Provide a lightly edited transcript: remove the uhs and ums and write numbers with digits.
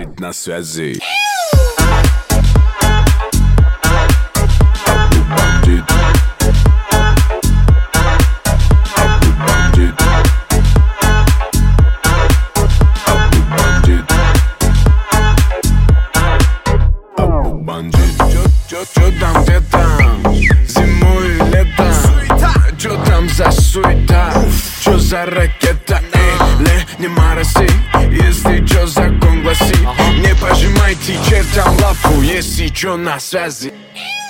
бандит на связи. Чё там, где там? Зимой и летом. Чё там за суета? Чё за ракета? Эй, не мороси. Если чё, закон гласит: не пожимайте чертям лапу, если чё, на связи.